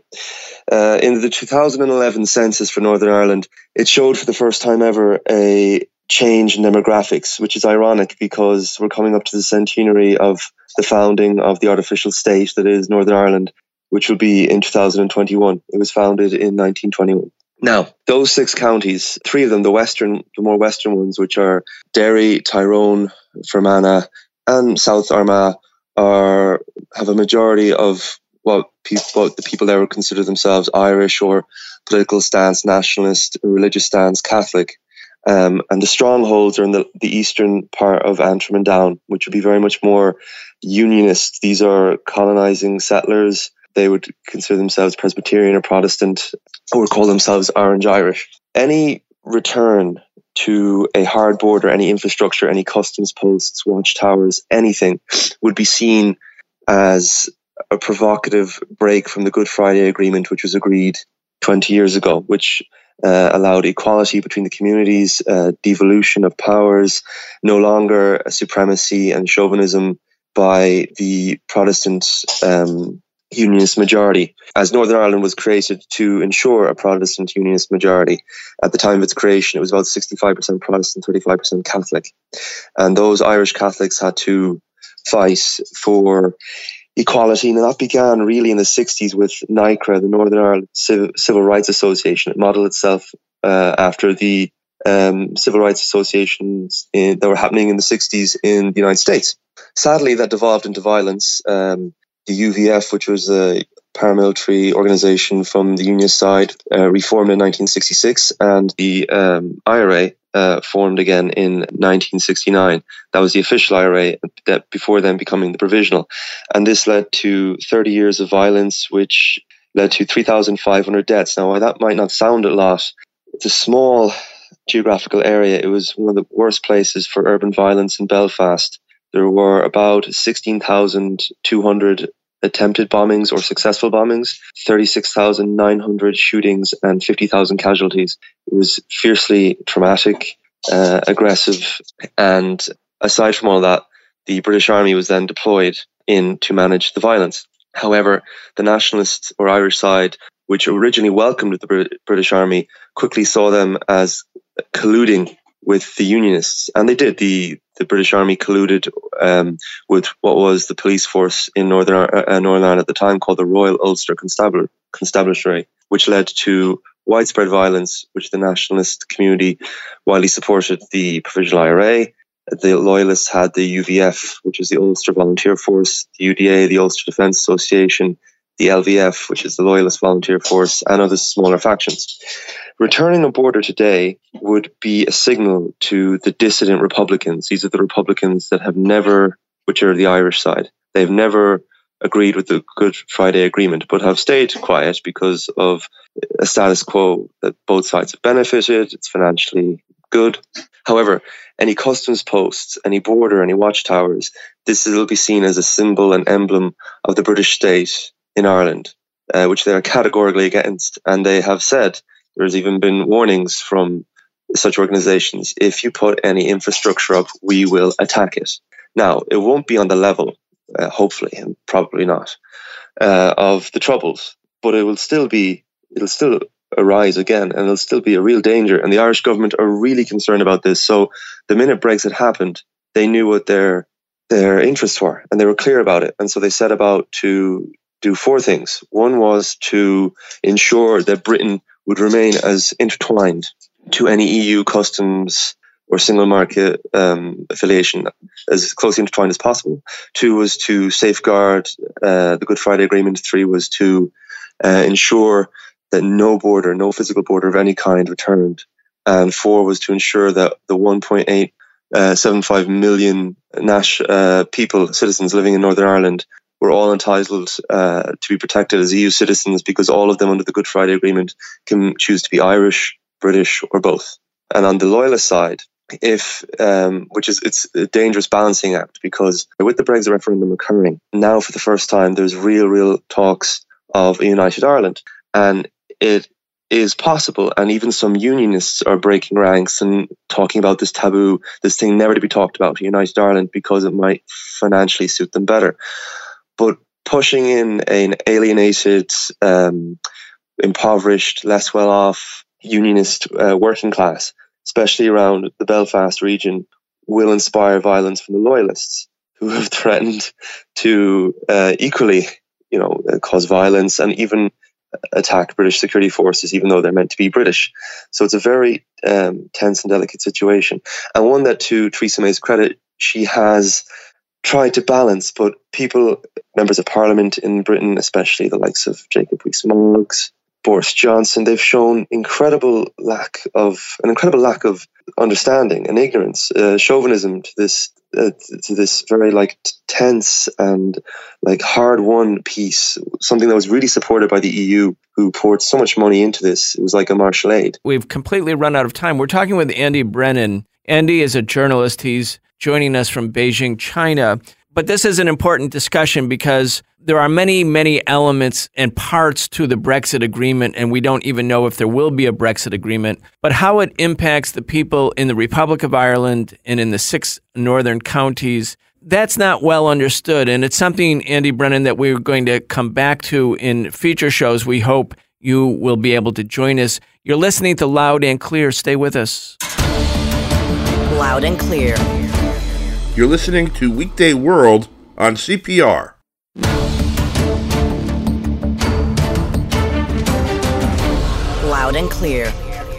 In the 2011 census for Northern Ireland, it showed for the first time ever a change in demographics, which is ironic because we're coming up to the centenary of the founding of the artificial state that is Northern Ireland, which will be in 2021. It was founded in 1921. Now, those 6 counties, 3 of them, the more western ones, which are Derry, Tyrone, Fermanagh, and South Armagh, have a majority of what the people there would consider themselves Irish or political stance, nationalist, religious stance, Catholic. And the strongholds are in the eastern part of Antrim and Down, which would be very much more unionist. These are colonizing settlers. They would consider themselves Presbyterian or Protestant, or call themselves Orange Irish. Any return to a hard border, any infrastructure, any customs posts, watchtowers, anything would be seen as a provocative break from the Good Friday Agreement, which was agreed 20 years ago, which allowed equality between the communities, devolution of powers, no longer a supremacy and chauvinism by the Protestant unionist majority. As Northern Ireland was created to ensure a Protestant unionist majority, at the time of its creation, it was about 65% Protestant, 35% Catholic. And those Irish Catholics had to fight for equality. And that began really in the 60s with NICRA, the Northern Ireland Civil Rights Association. It modeled itself after the civil rights associations that were happening in the 60s in the United States. Sadly, that devolved into violence. The UVF, which was a paramilitary organization from the Unionist side, reformed in 1966, and the IRA formed again in 1969. That was the official IRA, that before then becoming the provisional. And this led to 30 years of violence, which led to 3,500 deaths. Now, while that might not sound a lot, it's a small geographical area. It was one of the worst places for urban violence in Belfast. There were about 16,200 attempted bombings or successful bombings, 36,900 shootings, and 50,000 casualties. It was fiercely traumatic, aggressive, and aside from all that, the British Army was then deployed in to manage the violence. However, the nationalist or Irish side, which originally welcomed the British Army, quickly saw them as colluding with the Unionists, and they did. The British Army colluded with what was the police force in Northern Ireland at the time, called the Royal Ulster Constabulary, which led to widespread violence, which the nationalist community widely supported the Provisional IRA. The Loyalists had the UVF, which is the Ulster Volunteer Force, the UDA, the Ulster Defence Association, the LVF, which is the Loyalist Volunteer Force, and other smaller factions. Returning a border today would be a signal to the dissident Republicans. These are the Republicans that have never, which are the Irish side, they've never agreed with the Good Friday Agreement, but have stayed quiet because of a status quo that both sides have benefited. It's financially good. However, any customs posts, any border, any watchtowers, this will be seen as a symbol and emblem of the British state in Ireland, which they are categorically against. And they have said, there's even been warnings from such organizations, if you put any infrastructure up, we will attack it. Now, it won't be on the level, hopefully, and probably not, of the Troubles, but it'll still arise again, and it'll still be a real danger. And the Irish government are really concerned about this. So the minute Brexit happened, they knew what their interests were, and they were clear about it. And so they set about to do 4 things. One was to ensure that Britain would remain as intertwined to any EU customs or single market affiliation as closely intertwined as possible. 2 was to safeguard the Good Friday Agreement. 3 was to ensure that no physical border of any kind returned. And 4 was to ensure that the 1.875 million citizens living in Northern Ireland were all entitled to be protected as EU citizens, because all of them under the Good Friday Agreement can choose to be Irish, British, or both. And on the loyalist side, it's a dangerous balancing act, because with the Brexit referendum occurring, now for the first time there's real talks of a united Ireland. And it is possible, and even some unionists are breaking ranks and talking about this taboo, this thing never to be talked about, united Ireland, because it might financially suit them better. But pushing in an alienated, impoverished, less well-off unionist working class, especially around the Belfast region, will inspire violence from the loyalists, who have threatened to equally, cause violence and even attack British security forces, even though they're meant to be British. So it's a very tense and delicate situation, and one that, to Theresa May's credit, she has tried to balance. But members of Parliament in Britain, especially the likes of Jacob Rees-Mogg, Boris Johnson, they've shown an incredible lack of understanding and ignorance, chauvinism to this very tense and hard-won peace, something that was really supported by the EU, who poured so much money into this. It was like a martial aid. We've completely run out of time. We're talking with Andy Brennan. Andy is a journalist. He's joining us from Beijing, China. But this is an important discussion because there are many, many elements and parts to the Brexit agreement, and we don't even know if there will be a Brexit agreement. But how it impacts the people in the Republic of Ireland and in the 6 northern counties, that's not well understood. And it's something, Andy Brennan, that we're going to come back to in future shows. We hope you will be able to join us. You're listening to Loud and Clear. Stay with us. Loud and Clear. You're listening to Weekday World on CPR. Loud and Clear.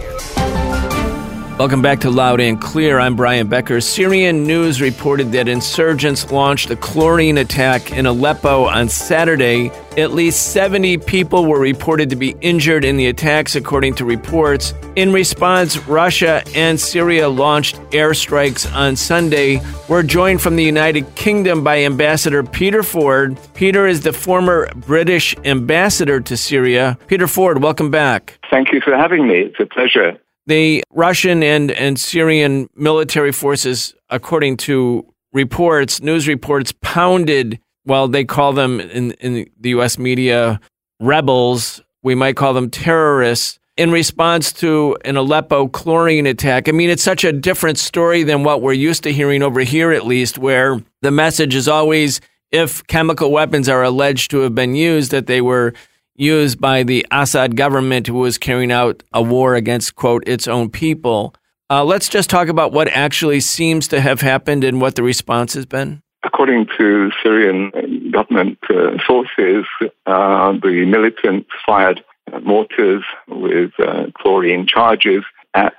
Welcome back to Loud and Clear. I'm Brian Becker. Syrian news reported that insurgents launched a chlorine attack in Aleppo on Saturday. At least 70 people were reported to be injured in the attacks, according to reports. In response, Russia and Syria launched airstrikes on Sunday. We're joined from the United Kingdom by Ambassador Peter Ford. Peter is the former British ambassador to Syria. Peter Ford, welcome back. Thank you for having me. It's a pleasure. The Russian and Syrian military forces, according to reports, news reports, pounded, well, they call them in the U.S. media, rebels. We might call them terrorists, in response to an Aleppo chlorine attack. I mean, it's such a different story than what we're used to hearing over here, at least, where the message is always, if chemical weapons are alleged to have been used, that they were used by the Assad government, who was carrying out a war against, quote, its own people. Let's just talk about what actually seems to have happened and what the response has been. According to Syrian government sources, the militants fired mortars with chlorine charges at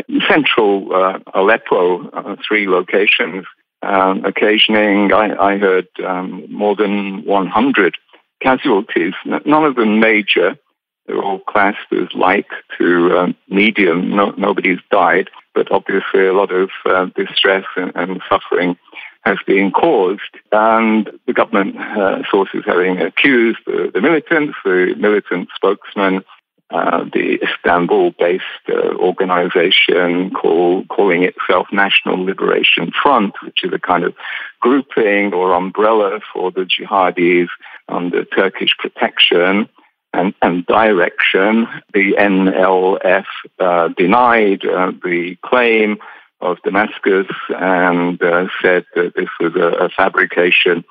central Aleppo, 3 locations, occasioning, I heard, more than 100 casualties, none of them major. They're all classed as light to medium. Nobody's died, but obviously a lot of distress and suffering has been caused. And the government sources having accused the militant spokesman, the Istanbul-based organization calling itself National Liberation Front, which is a kind of grouping or umbrella for the jihadis under Turkish protection and direction. The NLF denied the claim of Damascus and said that this was a fabrication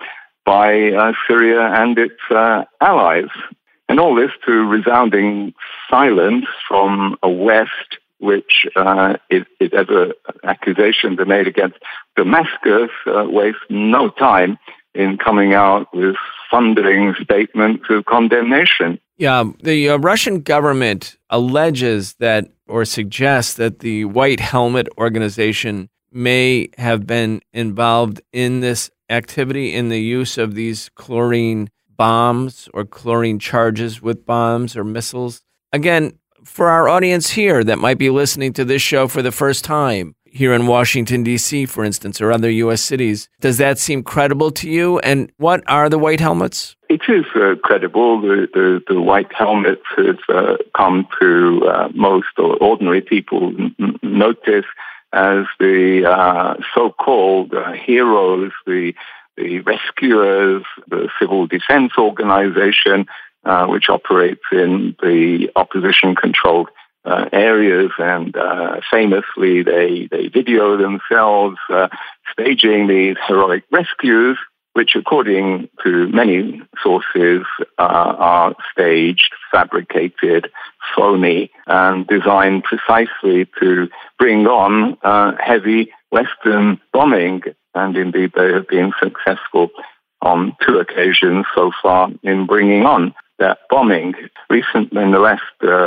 by Syria and its allies. And all this to resounding silence from a West which, if ever accusations are made against Damascus, wastes no time in coming out with thundering statements of condemnation. Yeah, the Russian government alleges that or suggests that the White Helmet organization may have been involved in this activity, in the use of these chlorine bombs or chlorine charges with bombs or missiles. Again, for our audience here that might be listening to this show for the first time, here in Washington, D.C., for instance, or other U.S. cities, does that seem credible to you? And what are the White Helmets? It is credible. The White Helmets have come to most ordinary people notice as the so-called heroes, the rescuers, the Civil Defense Organization, which operates in the opposition-controlled areas, and famously they video themselves staging these heroic rescues, which according to many sources are staged, fabricated, phony, and designed precisely to bring on heavy Western bombing. And indeed they have been successful on 2 occasions so far in bringing on that bombing. Recently, in the last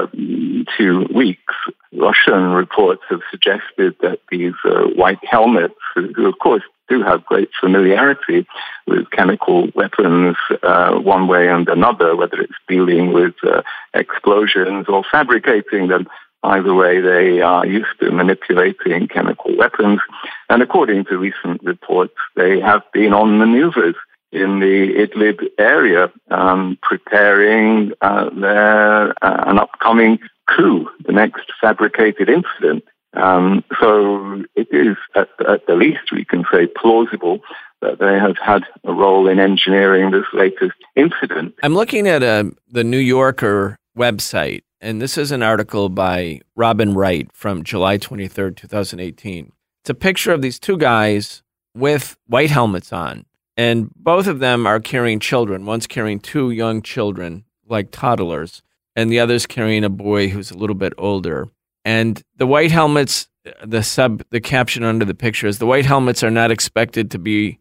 2 weeks, Russian reports have suggested that these White Helmets, who of course do have great familiarity with chemical weapons one way and another, whether it's dealing with explosions or fabricating them, either way they are used to manipulating chemical weapons. And according to recent reports, they have been on maneuvers in the Idlib area, preparing an upcoming coup, the next fabricated incident. So it is, at the least, we can say plausible that they have had a role in engineering this latest incident. I'm looking at the New Yorker website, and this is an article by Robin Wright from July 23rd, 2018. It's a picture of these 2 guys with white helmets on. And both of them are carrying children. One's carrying 2 young children, like toddlers, and the other's carrying a boy who's a little bit older. And the White Helmets, the caption under the picture is, the White Helmets are not expected to be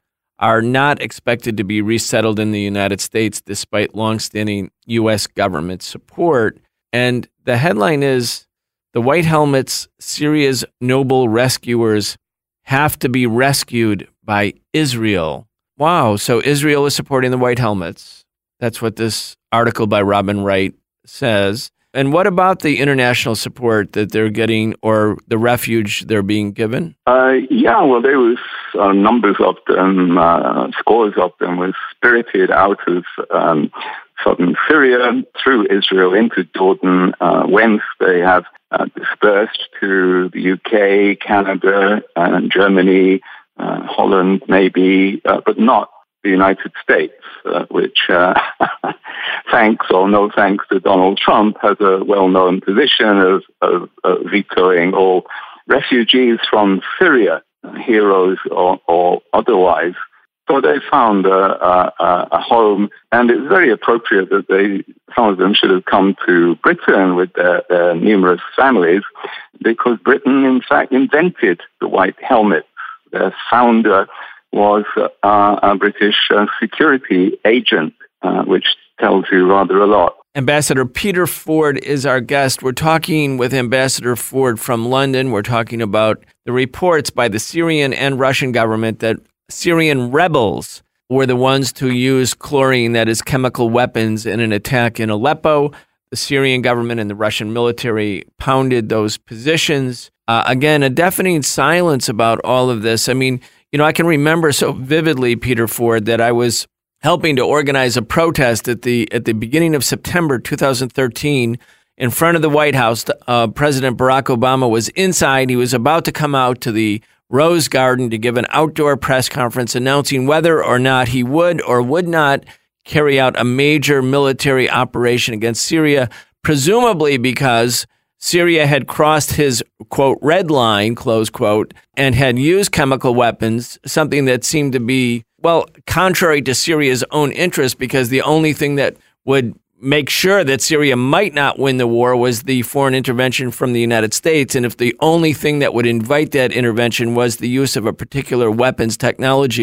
resettled in the United States despite longstanding U.S. government support. And the headline is, the White Helmets, Syria's noble rescuers, have to be rescued by Israel. Wow, so Israel is supporting the White Helmets. That's what this article by Robin Wright says. And what about the international support that they're getting or the refuge they're being given? Well, there was numbers of them, scores of them were spirited out of southern Syria through Israel into Jordan, whence they have dispersed to the UK, Canada, and Germany, Holland maybe, but not the United States, which, thanks or no thanks to Donald Trump, has a well-known position of vetoing all refugees from Syria, heroes or otherwise. So they found a home, and it's very appropriate that some of them should have come to Britain with their numerous families, because Britain, in fact, invented the White Helmet. Their founder was a British security agent, which tells you rather a lot. Ambassador Peter Ford is our guest. We're talking with Ambassador Ford from London. We're talking about the reports by the Syrian and Russian government that Syrian rebels were the ones to use chlorine, that is chemical weapons, in an attack in Aleppo. The Syrian government and the Russian military pounded those positions. Again, a deafening silence about all of this. I mean, I can remember so vividly, Peter Ford, that I was helping to organize a protest at the beginning of September 2013 in front of the White House. President Barack Obama was inside. He was about to come out to the Rose Garden to give an outdoor press conference announcing whether or not he would or would not carry out a major military operation against Syria, presumably because Syria had crossed his, quote, red line, close quote, and had used chemical weapons, something that seemed to be, well, contrary to Syria's own interest, because the only thing that would make sure that Syria might not win the war was the foreign intervention from the United States. And if the only thing that would invite that intervention was the use of a particular weapons technology,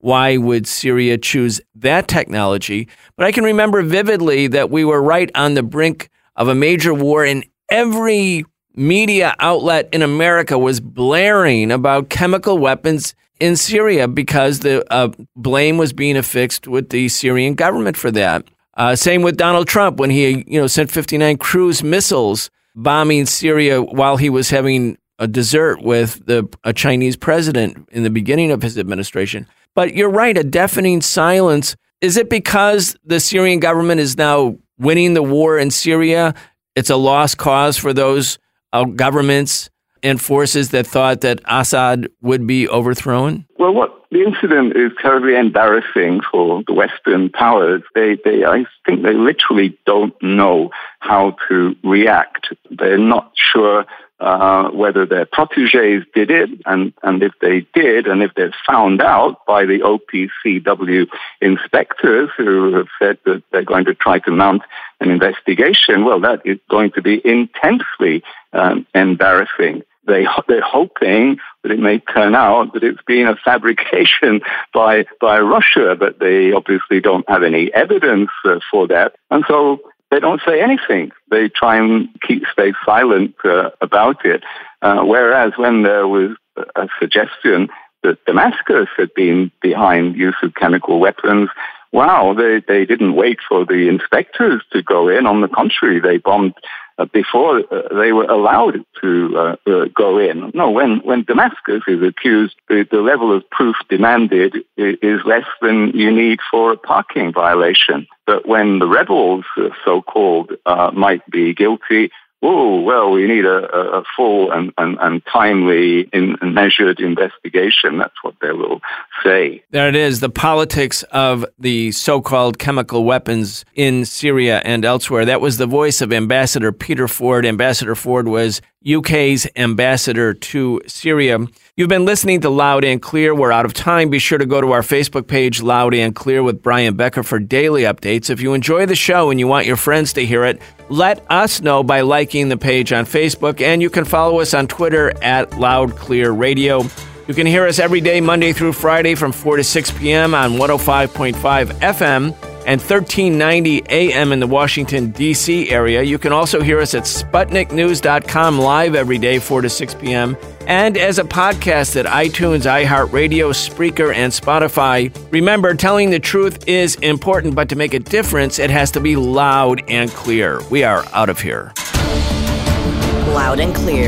why would Syria choose that technology? But I can remember vividly that we were right on the brink of a major war, and every media outlet in America was blaring about chemical weapons in Syria because the blame was being affixed with the Syrian government for that. Same with Donald Trump when he sent 59 cruise missiles bombing Syria while he was having a dessert with a Chinese president in the beginning of his administration. But you're right, a deafening silence. Is it because the Syrian government is now winning the war in Syria? It's a lost cause for those governments and forces that thought that Assad would be overthrown? Well, the incident is terribly embarrassing for the Western powers. I think they literally don't know how to react. They're not sure whether their protégés did it, and if they did, and if they're found out by the OPCW inspectors who have said that they're going to try to mount an investigation, well, that is going to be intensely embarrassing. They're hoping that it may turn out that it's been a fabrication by Russia, but they obviously don't have any evidence for that. And so they don't say anything. They try and stay silent about it. Whereas when there was a suggestion that Damascus had been behind use of chemical weapons, wow, they didn't wait for the inspectors to go in. On the contrary, they bombed before they were allowed to go in. No, when Damascus is accused, the level of proof demanded is less than you need for a parking violation. But when the rebels, so-called, might be guilty, we need a full and timely and measured investigation. That's what they will say. There it is, the politics of the so-called chemical weapons in Syria and elsewhere. That was the voice of Ambassador Peter Ford. Ambassador Ford was UK's ambassador to Syria. You've been listening to Loud and Clear. We're out of time. Be sure to go to our Facebook page, Loud and Clear with Brian Becker, for daily updates. If you enjoy the show and you want your friends to hear it, let us know by liking the page on Facebook, and you can follow us on Twitter at Loud Clear Radio. You can hear us every day, Monday through Friday from 4 to 6 p.m. on 105.5 FM and 1390 AM in the Washington, D.C. area. You can also hear us at SputnikNews.com live every day, 4 to 6 p.m. and as a podcast at iTunes, iHeartRadio, Spreaker, and Spotify. Remember, telling the truth is important, but to make a difference, it has to be loud and clear. We are out of here. Loud and Clear.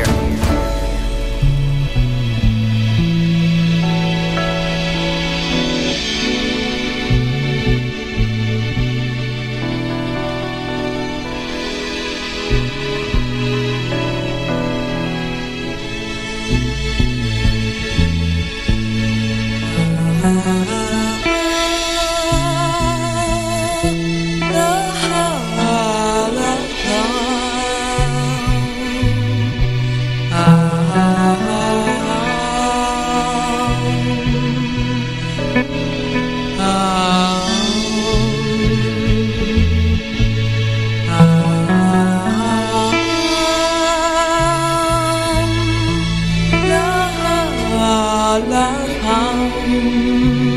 la la la